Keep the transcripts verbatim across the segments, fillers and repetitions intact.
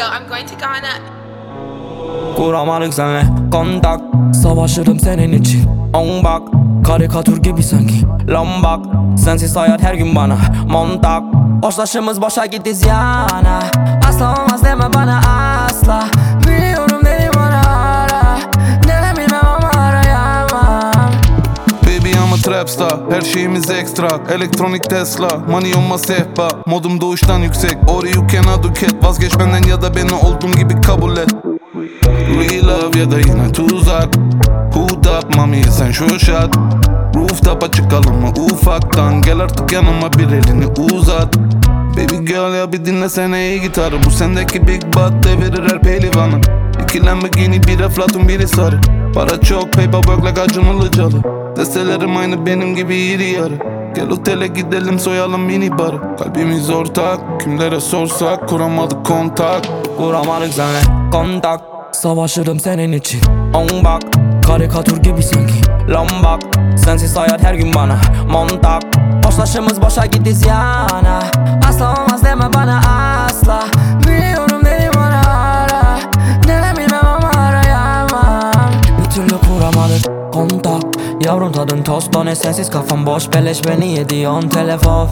I'm going to Ghana. Kuramadık senle kontak, savaşırım senin için. On bak, karikatür gibi sanki. Lombak, sensiz hayat her gün bana montak. Hoşlaşımız boşa gitti ziyana. Asla olmaz deme bana asla. Biliyorum dedi bana ara. Neden bilmem ama arayamam. Baby I'm a trap star, her şeyimiz ekstra. Elektronik Tesla, money on my sehpa. Modum doğuştan yüksek, or you cannot do cat. Vazgeç benden ya da beni olduğum gibi kabul et. Real love ya da yine tuzak. Hood up mami sen şu şat. Rooftop'a çıkalım mı ufaktan. Gel artık yanıma bir elini uzat. Baby girl ya bir dinlesene iyi gitarı. Bu sendeki big butt devirir her pehlivanı. İki Lamborghini bir Eflatun biri sarı. Para çok paper work like Acun Ilıcalı. Destelerim aynı benim gibi iri yarı. Gel otele gidelim soyalım mini barı. Kalbimiz ortak, kimlere sorsak kuramadık kontak. Kuramadık senle kontak, savaşırım senin için. On bak, karikatür gibi sanki. Lombak, sensiz hayat her gün bana montak. Hoşlaşımız boşa gitti ziyana. Asla olmaz deme bana asla. Biliyorum dedi bana ara. Neden bilmem ama arayamam. Bir türlü kuramadık kontak. Yavrum tadın tostone sensiz kafam boş. Beleş beni yediyorsun telefon.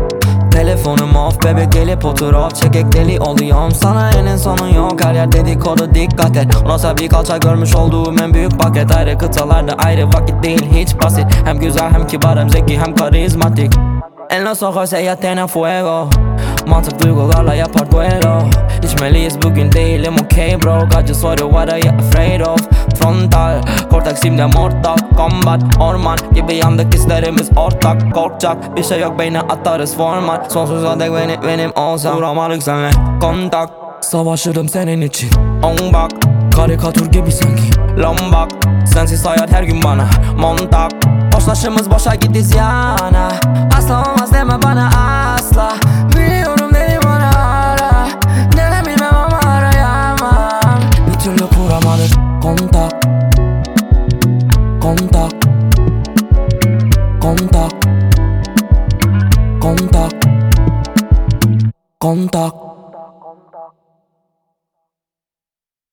Telefonum off, bebek gelip otur off. Çekek deli oluyorum, sana enin sonu yok. Her yer dedikodu dikkat et. Onasa bir kalça görmüş olduğum en büyük paket. Ayrı kıtalarda ayrı vakit değil hiç basit. Hem güzel hem kibar hem zeki hem karizmatik. En los ojos ella tiene fuego. Mantık duygularla yapar duelo. İçmeliyiz bugün değilim okay bro. God just what are you afraid of? Frontal, kortak simde mortal combat. Orman gibi yandık hislerimiz ortak. Korkacak bir şey yok beyne atarız format. Sonsuza dek benim, benim olsam. Kuramadık senle kontak, savaşırım senin için. On bak, karikatür gibi sanki. Lombak, sensiz hayat her gün bana montak. Hoşlaşımız boşa gitti ziyana. Asla olmaz deme bana asla. Biliyorum dedi bana ara. Neden bilmem ama arayamam. Bir türlü kuramadık kontak. Kontak. Kontak. Kontak. Kontak.